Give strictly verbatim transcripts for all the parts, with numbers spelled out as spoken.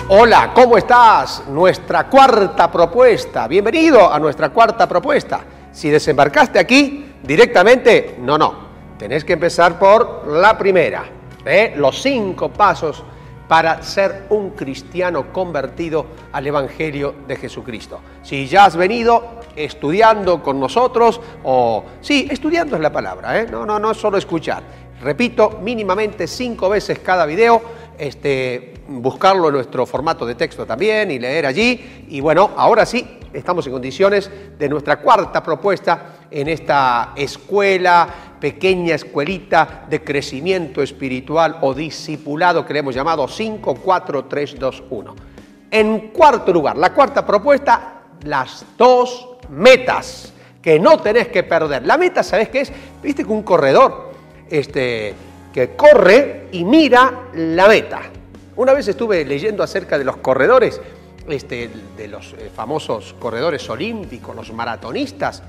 Hola, ¿cómo estás? Nuestra cuarta propuesta. Bienvenido a nuestra cuarta propuesta. Si desembarcaste aquí directamente, no, no. Tenés que empezar por la primera. ¿eh? Los cinco pasos para ser un cristiano convertido al Evangelio de Jesucristo. Si ya has venido estudiando con nosotros, o sí, estudiando es la palabra, ¿eh? no, no, no es solo escuchar. Repito, mínimamente cinco veces cada video, este, buscarlo en nuestro formato de texto también y leer allí. Y bueno, ahora sí, estamos en condiciones de nuestra cuarta propuesta en esta escuela, pequeña escuelita de crecimiento espiritual o discipulado que le hemos llamado cinco, cuatro, tres, dos, uno. En cuarto lugar, la cuarta propuesta, las dos metas que no tenés que perder. La meta, ¿sabés qué es? Viste que un corredor este, que corre y mira la meta. Una vez estuve leyendo acerca de los corredores, este, de los famosos corredores olímpicos, los maratonistas.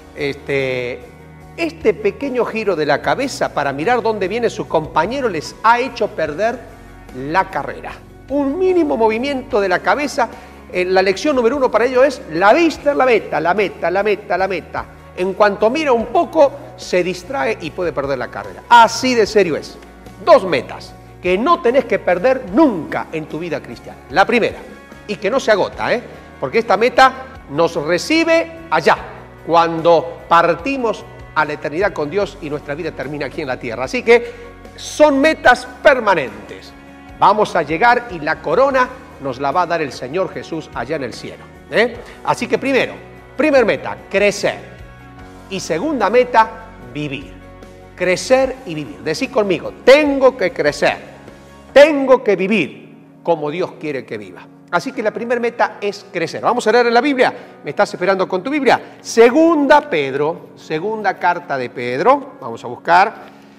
Este, este pequeño giro de la cabeza para mirar dónde viene su compañero les ha hecho perder la carrera. Un mínimo movimiento de la cabeza. La lección número uno para ello es la vista en la meta, la meta, la meta, la meta. En cuanto mira un poco, se distrae y puede perder la carrera. Así de serio es. Dos metas que no tenés que perder nunca en tu vida cristiana. La primera, y que no se agota, ¿eh? porque esta meta nos recibe allá, cuando partimos a la eternidad con Dios y nuestra vida termina aquí en la tierra. Así que son metas permanentes. Vamos a llegar y la corona nos la va a dar el Señor Jesús allá en el cielo. ¿eh? Así que primero, primer meta, crecer. Y segunda meta, vivir. Crecer y vivir. Decí conmigo, tengo que crecer, tengo que vivir como Dios quiere que viva. Así que la primera meta es crecer. Vamos a leer en la Biblia. ¿Me estás esperando con tu Biblia? Segunda Pedro, segunda carta de Pedro. Vamos a buscar.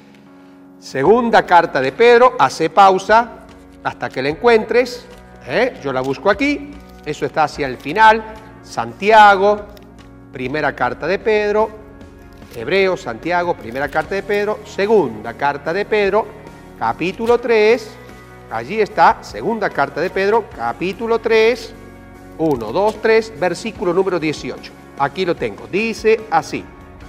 Segunda carta de Pedro. Hace pausa hasta que la encuentres. ¿eh? Yo la busco aquí. Eso está hacia el final. Santiago, primera carta de Pedro. Hebreos, Santiago, primera carta de Pedro. Segunda carta de Pedro, capítulo tres. Allí está, segunda carta de Pedro, capítulo tres, uno, dos, tres, versículo número dieciocho. Aquí lo tengo, dice así.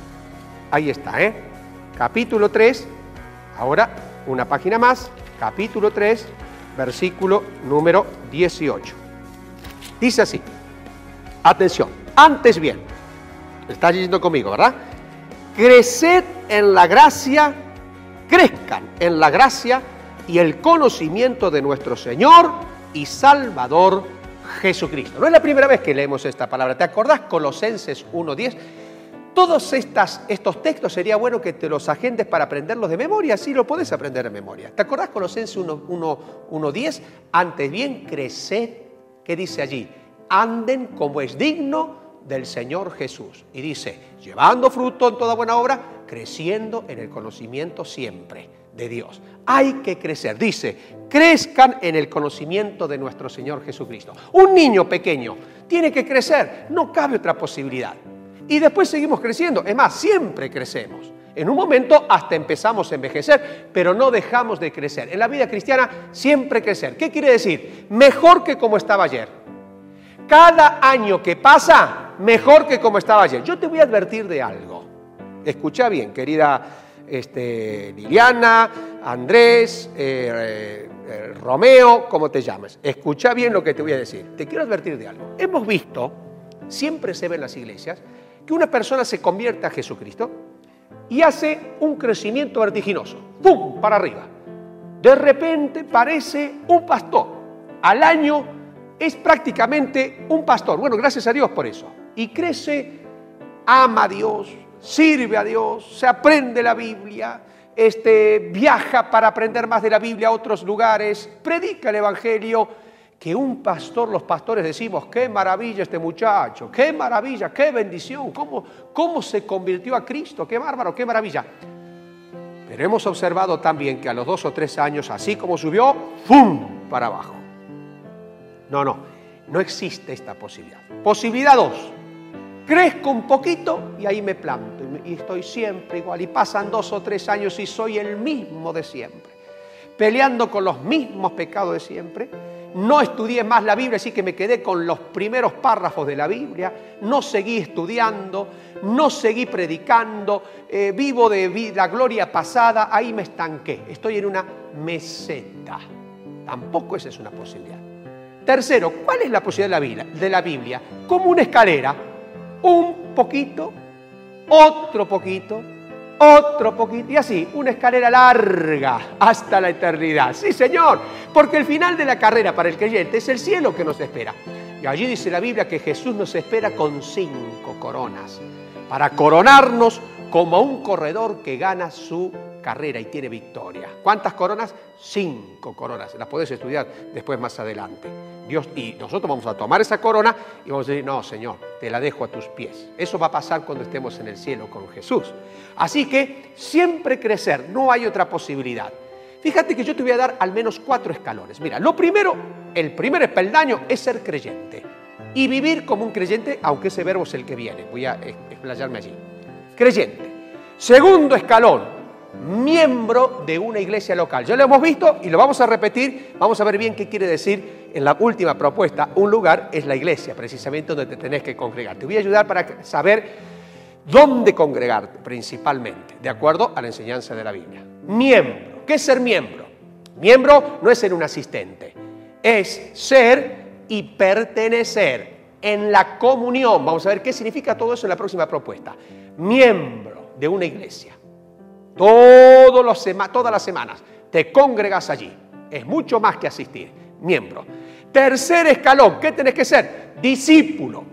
Ahí está, ¿eh? Capítulo tres, ahora una página más, capítulo tres, versículo número dieciocho. Dice así, atención, antes bien, estás leyendo conmigo, ¿verdad? Creced en la gracia, crezcan en la gracia y el conocimiento de nuestro Señor y Salvador Jesucristo. No es la primera vez que leemos esta palabra. ¿Te acordás? Colosenses uno diez. Todos estas, estos textos sería bueno que te los agendes para aprenderlos de memoria. Así lo podés aprender de memoria. ¿Te acordás? Colosenses uno diez. Antes bien, creced. ¿Qué dice allí? Anden como es digno del Señor Jesús. Y dice, llevando fruto en toda buena obra, creciendo en el conocimiento siempre de Dios. Hay que crecer. Dice, crezcan en el conocimiento de nuestro Señor Jesucristo. Un niño pequeño tiene que crecer. No cabe otra posibilidad. Y después seguimos creciendo. Es más, siempre crecemos. En un momento hasta empezamos a envejecer, pero no dejamos de crecer. En la vida cristiana, siempre crecer. ¿Qué quiere decir? Mejor que como estaba ayer. Cada año que pasa, mejor que como estaba ayer. Yo te voy a advertir de algo. Escucha bien, querida Este, Liliana, Andrés, eh, eh, Romeo, como te llames. Escucha bien lo que te voy a decir. Te quiero advertir de algo. Hemos visto, siempre se ve en las iglesias, que una persona se convierte a Jesucristo y hace un crecimiento vertiginoso. ¡Pum! Para arriba. De repente parece un pastor. Al año es prácticamente un pastor. Bueno, gracias a Dios por eso. Y crece, ama a Dios, sirve a Dios, se aprende la Biblia, este, viaja para aprender más de la Biblia a otros lugares, predica el Evangelio, que un pastor, los pastores decimos, qué maravilla este muchacho, qué maravilla, qué bendición, cómo, cómo se convirtió a Cristo, qué bárbaro, qué maravilla. Pero hemos observado también que a los dos o tres años, así como subió, ¡fum!, para abajo. No, no, no existe esta posibilidad. Posibilidad dos. Crezco un poquito y ahí me planto y estoy siempre igual y pasan dos o tres años y soy el mismo de siempre, peleando con los mismos pecados de siempre no estudié más la Biblia, así que me quedé con los primeros párrafos de la Biblia, no seguí estudiando, no seguí predicando, eh, vivo de la gloria pasada, ahí me estanqué, estoy en una meseta. Tampoco esa es una posibilidad. Tercero, ¿cuál es la posibilidad de la Biblia? De la Biblia? Como una escalera, un poquito, otro poquito, otro poquito, y así, una escalera larga hasta la eternidad. Sí, Señor, porque el final de la carrera para el creyente es el cielo que nos espera. Y allí dice la Biblia que Jesús nos espera con cinco coronas, para coronarnos como un corredor que gana su carrera y tiene victoria. ¿Cuántas coronas? Cinco coronas. Las podés estudiar después más adelante. Dios, y nosotros vamos a tomar esa corona y vamos a decir, no, Señor, te la dejo a tus pies. Eso va a pasar cuando estemos en el cielo con Jesús. Así que siempre crecer, no hay otra posibilidad. Fíjate que yo te voy a dar al menos cuatro escalones. Mira, lo primero, el primer peldaño es ser creyente y vivir como un creyente, aunque ese verbo es el que viene. Voy a explayarme allí. Creyente. Segundo escalón, miembro de una iglesia local. Ya lo hemos visto y lo vamos a repetir. Vamos a ver bien qué quiere decir en la última propuesta. Un lugar es la iglesia, precisamente donde te tenés que congregar. Te voy a ayudar para saber dónde congregarte, principalmente, de acuerdo a la enseñanza de la Biblia. Miembro. ¿Qué es ser miembro? Miembro no es ser un asistente, es ser y pertenecer en la comunión. Vamos a ver qué significa todo eso en la próxima propuesta. Miembro de una iglesia. Todos los sema- todas las semanas te congregas allí. Es mucho más que asistir. Miembro. Tercer escalón, ¿qué tenés que ser? Discípulo.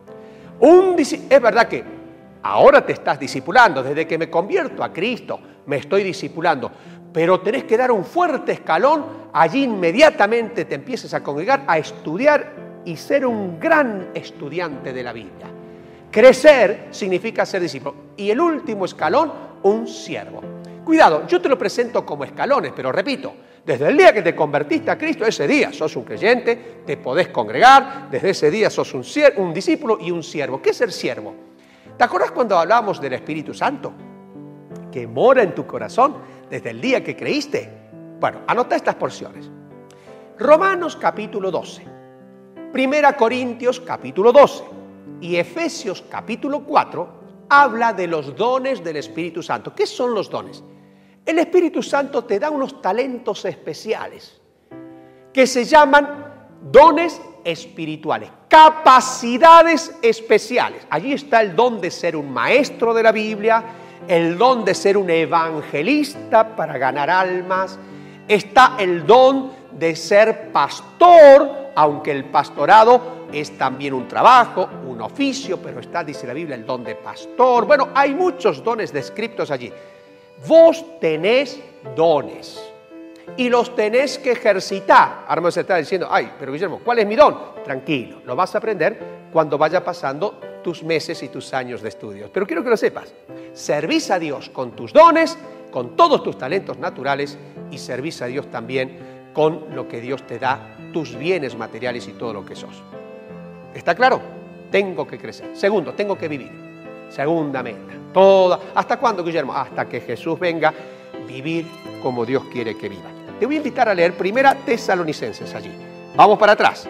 Un disci- es verdad que ahora te estás discipulando. Desde que me convierto a Cristo, me estoy discipulando. Pero tenés que dar un fuerte escalón. Allí inmediatamente te empieces a congregar, a estudiar y ser un gran estudiante de la Biblia. Crecer significa ser discípulo. Y el último escalón, un siervo. Cuidado, yo te lo presento como escalones, pero repito, desde el día que te convertiste a Cristo, ese día sos un creyente, te podés congregar, desde ese día sos un, un discípulo y un siervo. ¿Qué es ser siervo? ¿Te acuerdas cuando hablábamos del Espíritu Santo? Que mora en tu corazón desde el día que creíste. Bueno, anota estas porciones. Romanos capítulo doce, Primera Corintios capítulo doce y Efesios capítulo cuatro habla de los dones del Espíritu Santo. ¿Qué son los dones? El Espíritu Santo te da unos talentos especiales que se llaman dones espirituales, capacidades especiales. Allí está el don de ser un maestro de la Biblia, el don de ser un evangelista para ganar almas, está el don de ser pastor, aunque el pastorado es también un trabajo, un oficio, pero está, dice la Biblia, el don de pastor. Bueno, hay muchos dones descritos allí. Vos tenés dones y los tenés que ejercitar. Ahora me se está diciendo, ay, pero Guillermo, ¿cuál es mi don? Tranquilo, lo vas a aprender cuando vaya pasando tus meses y tus años de estudios. Pero quiero que lo sepas, servís a Dios con tus dones, con todos tus talentos naturales y servís a Dios también con lo que Dios te da, tus bienes materiales y todo lo que sos. ¿Está claro? Tengo que crecer. Segundo, tengo que vivir. Segunda meta. Toda. ¿Hasta cuándo, Guillermo? Hasta que Jesús venga, vivir como Dios quiere que viva. Te voy a invitar a leer Primera Tesalonicenses allí. Vamos para atrás.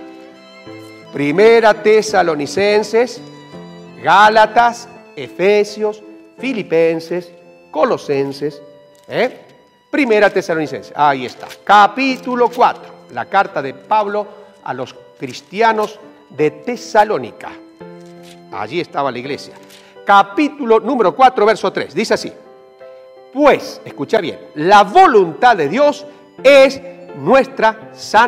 Primera Tesalonicenses, Gálatas, Efesios, Filipenses, Colosenses, ¿eh? Primera Tesalonicenses, ahí está. Capítulo cuatro, la carta de Pablo a los cristianos de Tesalónica. Allí estaba la iglesia. Capítulo número cuatro, verso tres. Dice así. Pues, escucha bien, la voluntad de Dios es nuestra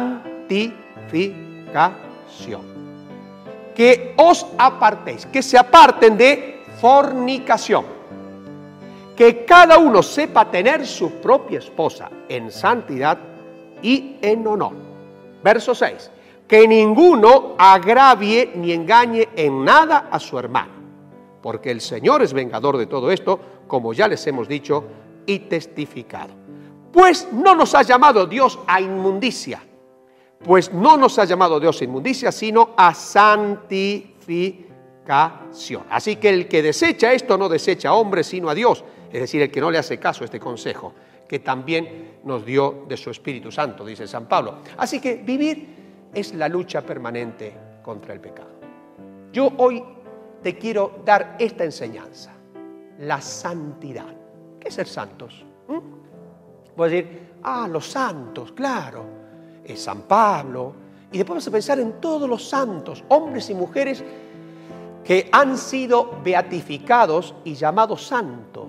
santificación. Que os apartéis, que se aparten de fornicación. Que cada uno sepa tener su propia esposa en santidad y en honor. Verso seis. Que ninguno agravie ni engañe en nada a su hermano, porque el Señor es vengador de todo esto, como ya les hemos dicho y testificado. Pues no nos ha llamado Dios a inmundicia, pues no nos ha llamado Dios a inmundicia, sino a santificación. Así que el que desecha esto no desecha a hombres, sino a Dios, es decir, el que no le hace caso a este consejo, que también nos dio de su Espíritu Santo, dice San Pablo. Así que vivir es la lucha permanente contra el pecado. Yo hoy te quiero dar esta enseñanza, la santidad. ¿Qué es ser santos? ¿Mm? Voy a decir, ah, los santos, claro, es San Pablo. Y después vas a pensar en todos los santos, hombres y mujeres que han sido beatificados y llamados santos.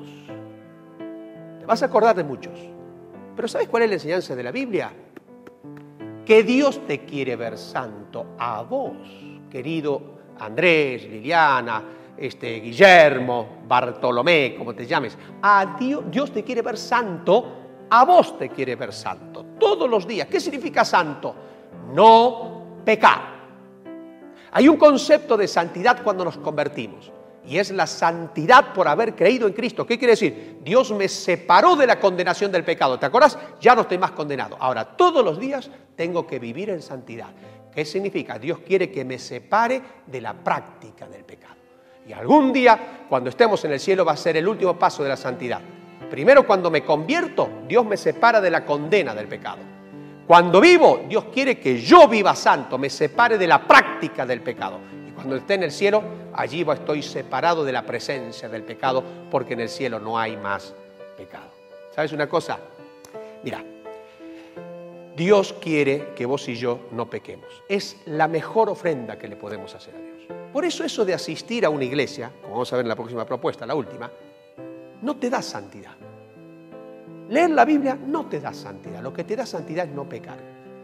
Te vas a acordar de muchos. Pero ¿sabes cuál es la enseñanza de la Biblia? Que Dios te quiere ver santo a vos, querido Andrés, Liliana, este, Guillermo, Bartolomé, como te llames. A Dios, Dios te quiere ver santo, a vos te quiere ver santo, todos los días. ¿Qué significa santo? No pecar. Hay un concepto de santidad cuando nos convertimos, y es la santidad por haber creído en Cristo. ¿Qué quiere decir? Dios me separó de la condenación del pecado. ¿Te acuerdas? Ya no estoy más condenado. Ahora, todos los días tengo que vivir en santidad. ¿Qué significa? Dios quiere que me separe de la práctica del pecado. Y algún día, cuando estemos en el cielo, va a ser el último paso de la santidad. Primero, cuando me convierto, Dios me separa de la condena del pecado. Cuando vivo, Dios quiere que yo viva santo, me separe de la práctica del pecado. Y cuando esté en el cielo, allí estoy separado de la presencia del pecado, porque en el cielo no hay más pecado. ¿Sabes una cosa? Mira, Dios quiere que vos y yo no pequemos. Es la mejor ofrenda que le podemos hacer a Dios. Por eso eso de asistir a una iglesia, como vamos a ver en la próxima propuesta, la última, no te da santidad. Leer la Biblia no te da santidad, lo que te da santidad es no pecar.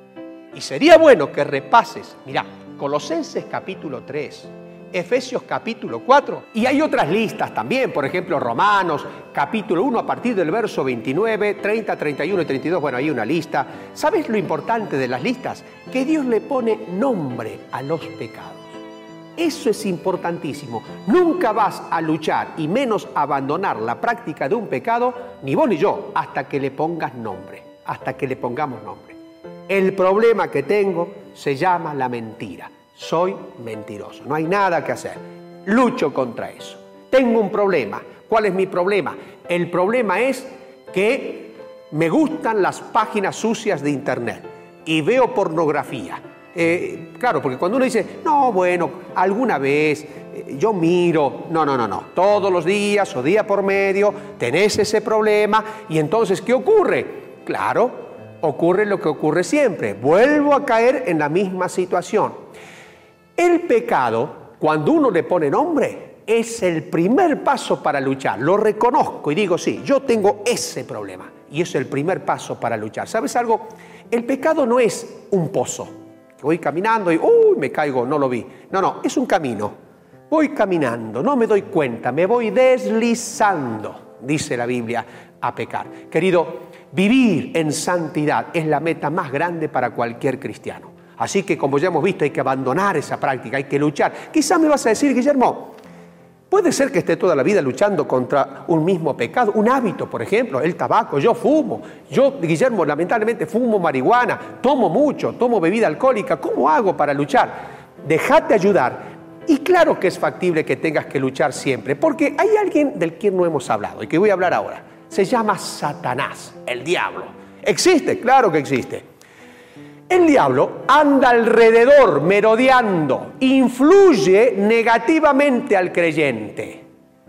Y sería bueno que repases, mirá, Colosenses capítulo tres, Efesios capítulo cuatro, y hay otras listas también, por ejemplo Romanos capítulo uno a partir del verso veintinueve, treinta, treinta y uno y treinta y dos, bueno, hay una lista. ¿Sabes lo importante de las listas? Que Dios le pone nombre a los pecados. Eso es importantísimo. Nunca vas a luchar y menos abandonar la práctica de un pecado, ni vos ni yo, hasta que le pongas nombre, hasta que le pongamos nombre. El problema que tengo se llama la mentira. Soy mentiroso, no hay nada que hacer. Lucho contra eso. Tengo un problema. ¿Cuál es mi problema? El problema es que me gustan las páginas sucias de internet y veo pornografía. Eh, claro, porque cuando uno dice, no, bueno, alguna vez eh, yo miro, no, no, no, no, todos los días o día por medio tenés ese problema y entonces, ¿qué ocurre? Claro, ocurre lo que ocurre siempre, vuelvo a caer en la misma situación. El pecado, cuando uno le pone nombre, es el primer paso para luchar, lo reconozco y digo, sí, yo tengo ese problema y es el primer paso para luchar. ¿Sabes algo? El pecado no es un pozo. Voy caminando y uy, me caigo, no lo vi. No, no, es un camino. Voy caminando, no me doy cuenta, me voy deslizando, dice la Biblia, a pecar. Querido, vivir en santidad es la meta más grande para cualquier cristiano. Así que, como ya hemos visto, hay que abandonar esa práctica, hay que luchar. Quizás me vas a decir, Guillermo, puede ser que esté toda la vida luchando contra un mismo pecado, un hábito, por ejemplo, el tabaco. Yo fumo, yo, Guillermo, lamentablemente fumo marihuana, tomo mucho, tomo bebida alcohólica. ¿Cómo hago para luchar? Déjate ayudar. Y claro que es factible que tengas que luchar siempre, porque hay alguien del quien no hemos hablado y que voy a hablar ahora. Se llama Satanás, el diablo. ¿Existe? Claro que existe. El diablo anda alrededor, merodeando, influye negativamente al creyente,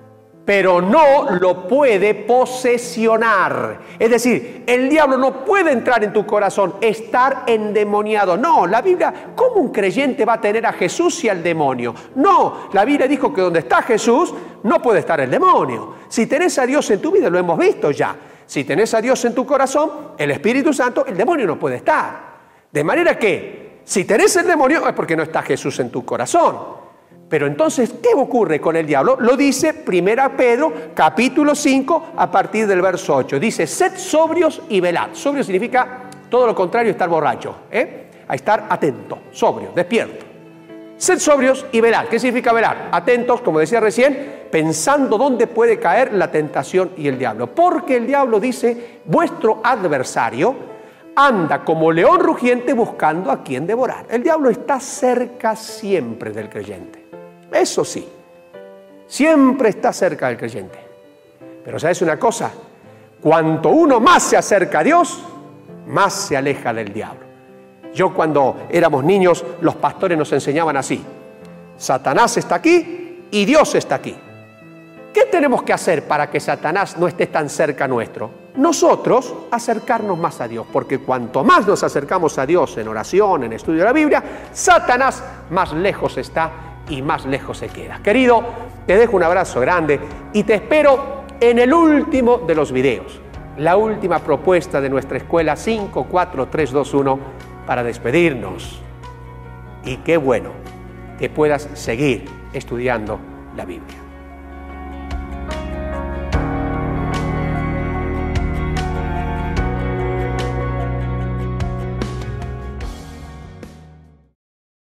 pero no lo puede posesionar. Es decir, el diablo no puede entrar en tu corazón, estar endemoniado. No, la Biblia, ¿cómo un creyente va a tener a Jesús y al demonio? No, la Biblia dijo que donde está Jesús no puede estar el demonio. Si tenés a Dios en tu vida, lo hemos visto ya. Si tenés a Dios en tu corazón, el Espíritu Santo, el demonio no puede estar. De manera que, si tenés el demonio, es porque no está Jesús en tu corazón. Pero entonces, ¿qué ocurre con el diablo? Lo dice primera Pedro, capítulo cinco, a partir del verso ocho. Dice, sed sobrios y velad. Sobrio significa todo lo contrario, estar borracho, ¿eh? A estar atento, sobrio, despierto. Sed sobrios y velad. ¿Qué significa velar? Atentos, como decía recién, pensando dónde puede caer la tentación y el diablo. Porque el diablo dice, vuestro adversario anda como león rugiente buscando a quien devorar. El diablo está cerca siempre del creyente. Eso sí, siempre está cerca del creyente. Pero ¿sabes una cosa? Cuanto uno más se acerca a Dios, más se aleja del diablo. Yo cuando éramos niños, los pastores nos enseñaban así: Satanás está aquí y Dios está aquí. ¿Qué tenemos que hacer para que Satanás no esté tan cerca nuestro? Nosotros acercarnos más a Dios, porque cuanto más nos acercamos a Dios en oración, en estudio de la Biblia, Satanás más lejos está y más lejos se queda. Querido, te dejo un abrazo grande y te espero en el último de los videos, la última propuesta de nuestra escuela cinco, cuatro, tres, dos, uno, para despedirnos. Y qué bueno que puedas seguir estudiando la Biblia.